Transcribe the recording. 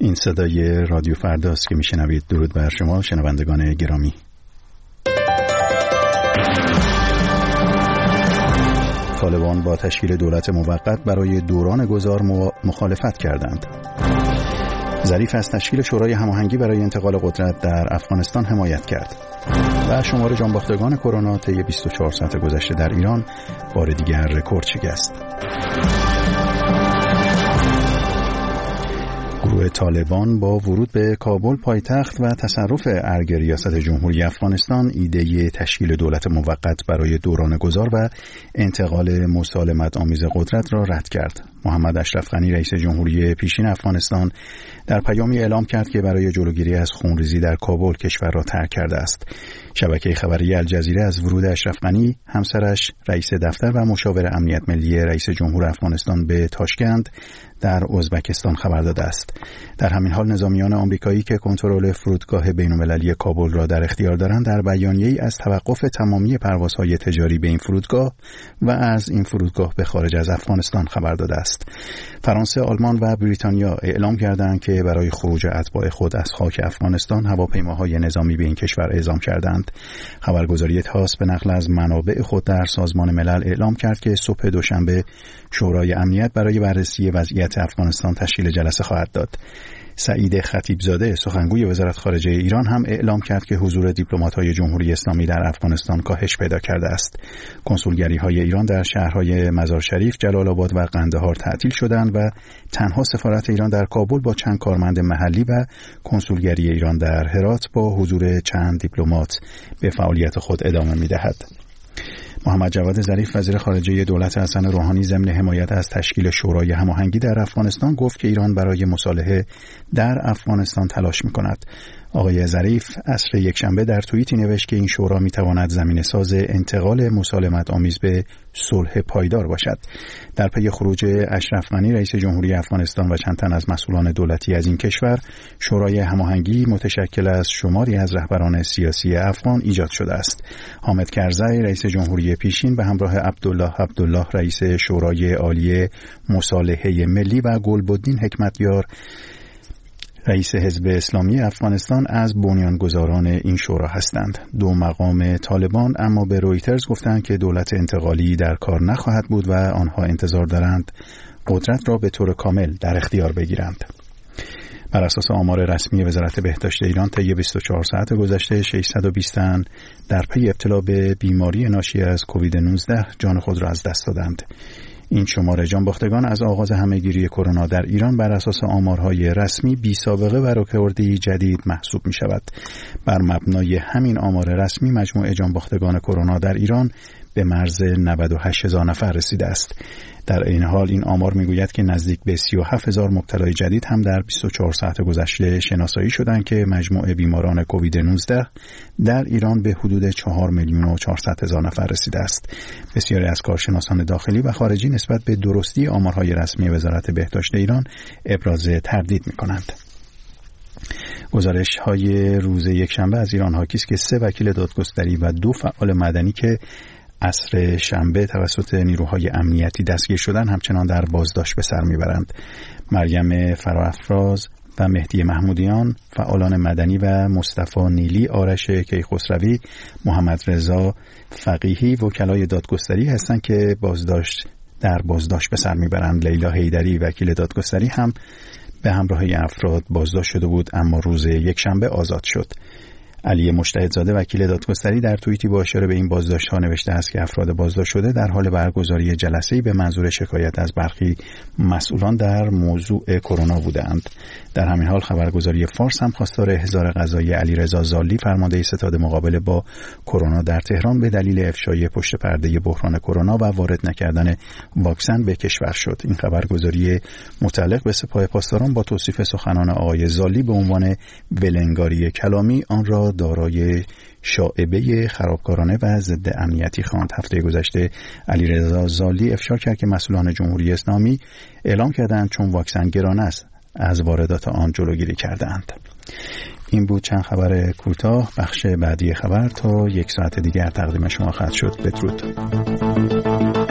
این صدای رادیو فرداست که میشنوید. درود بر شما شنوندگان گرامی. طالبان با تشکیل دولت موقت برای دوران گذار مخالفت کردند. ظریف از تشکیل شورای هماهنگی برای انتقال قدرت در افغانستان حمایت کرد. و شمار جانباختگان کرونا طی 24 ساعت گذشته در ایران بار دیگر رکورد شکست. گروه طالبان با ورود به کابل پایتخت و تصرف ارگ ریاست جمهوری افغانستان ایده تشکیل دولت موقت برای دوران گذار و انتقال مسالمت آمیز قدرت را رد کرد. محمد اشرف غنی رئیس جمهوری پیشین افغانستان در پیامی اعلام کرد که برای جلوگیری از خونریزی در کابل کشور را ترک کرده است. شبکه خبری الجزیره از ورود اشرف غنی، همسرش رئیس دفتر و مشاور امنیت ملی رئیس جمهور افغانستان به تاشکند در ازبکستان خبر داده است. در همین حال نظامیان آمریکایی که کنترل فرودگاه بین‌المللی کابل را در اختیار دارند در بیانیه‌ای از توقف تمامی پروازهای تجاری به این فرودگاه و از این فرودگاه به خارج از افغانستان خبر داده است. فرانسه، آلمان و بریتانیا اعلام کردند که برای خروج اتباع خود از خاک افغانستان هواپیماهای نظامی به این کشور اعزام کردند. خبرگزاری تاس به نقل از منابع خود در سازمان ملل اعلام کرد که صبح دوشنبه شورای امنیت برای بررسی وضعیت افغانستان تشکیل جلسه خواهد داد. سعید خطیبزاده سخنگوی وزارت خارجه ایران هم اعلام کرد که حضور دیپلمات‌های جمهوری اسلامی در افغانستان کاهش پیدا کرده است. کنسولگری‌های ایران در شهرهای مزار شریف، جلال آباد و قندهار تعطیل شدند و تنها سفارت ایران در کابل با چند کارمند محلی و کنسولگری ایران در هرات با حضور چند دیپلمات به فعالیت خود ادامه می‌دهد. محمد جواد ظریف وزیر خارجه دولت حسن روحانی ضمن حمایت از تشکیل شورای هماهنگی در افغانستان گفت که ایران برای مصالحه در افغانستان تلاش می‌کند. آقای ظریف عصر یکشنبه در توییتی نوشت که این شورا می‌تواند زمینه‌ساز انتقال مسالمت آمیز به صلح پایدار باشد. در پی خروج اشرف غنی رئیس جمهوری افغانستان و چند تن از مسئولان دولتی از این کشور، شورای هماهنگی متشکل از شماری از رهبران سیاسی افغان ایجاد شده است. حامد کرزی رئیس جمهوری پیشین به همراه عبدالله رئیس شورای عالی مصالحه ملی و گلبدین حکمتیار رئیس حزب اسلامی افغانستان از بنیانگذاران این شورا هستند. دو مقام طالبان اما به رویترز گفتند که دولت انتقالی در کار نخواهد بود و آنها انتظار دارند قدرت را به طور کامل در اختیار بگیرند. بر اساس آمار رسمی وزارت بهداشت ایران طی 24 ساعت گذشته 620 تن در پی ابتلا به بیماری ناشی از کووید 19 جان خود را از دست دادند. این شمار جانباختگان از آغاز همهگیری کرونا در ایران بر اساس آمارهای رسمی بی سابقه و رکوردی جدید محسوب می شود. بر مبنای همین آمار رسمی مجموع جانباختگان کرونا در ایران به مرز 98,000 نفر رسیده است. در این حال این آمار میگوید که نزدیک به 37,000 مبتلای جدید هم در 24 ساعت گذشته شناسایی شدند که مجموع بیماران کووید 19 در ایران به حدود 4,400,000 نفر رسیده است. بسیاری از کارشناسان داخلی و خارجی نسبت به درستی آمارهای رسمی وزارت بهداشت ایران ابراز تردید می‌کنند. گزارش‌های روز یکشنبه از ایران حاکی است که 3 وکیل دادگستری و 2 فعال مدنی که عصر شنبه توسط نیروهای امنیتی دستگیر شدن همچنان در بازداشت به سر میبرند. مریم فراافراز و مهدی محمودیان، فعالان مدنی و مصطفی نیلی، آرش کیخسروی، محمد رضا فقیهی وکلای دادگستری هستند که در بازداشت به سر میبرند. لیلا حیدری وکیل دادگستری هم به همراه افراد بازداشت شده بود اما روز یکشنبه آزاد شد. علی مجتهدزاده وکیل دادگستری در توییتی با اشاره به این بازداشت‌ها نوشته است که افراد بازداشت شده در حال برگزاری جلسه‌ای به منظور شکایت از برخی مسئولان در موضوع کرونا بودند. در همین حال خبرگزاری فارس هم خواستار احضار قضایی علیرضا زالی فرمانده ستاد مقابله با کرونا در تهران به دلیل افشای پشت پرده بحران کرونا و وارد نکردن واکسن به کشور شد. این خبرگزاری متعلق به سپاه پاسداران با توصیف سخنان آقای زالی به عنوان ولنگاری کلامی آن را دارای شائبه خرابکارانه و ضد امنیتی خواند. هفته گذشته علیرضا زالی افشا کرد که مسئولان جمهوری اسلامی اعلام کردند چون واکسن گران است از واردات آن جلوگیری کردند. این بود چند خبر کوتاه. بخش بعدی خبر تا 1 ساعت دیگر تقدیم شما خواهد شد. بدرود.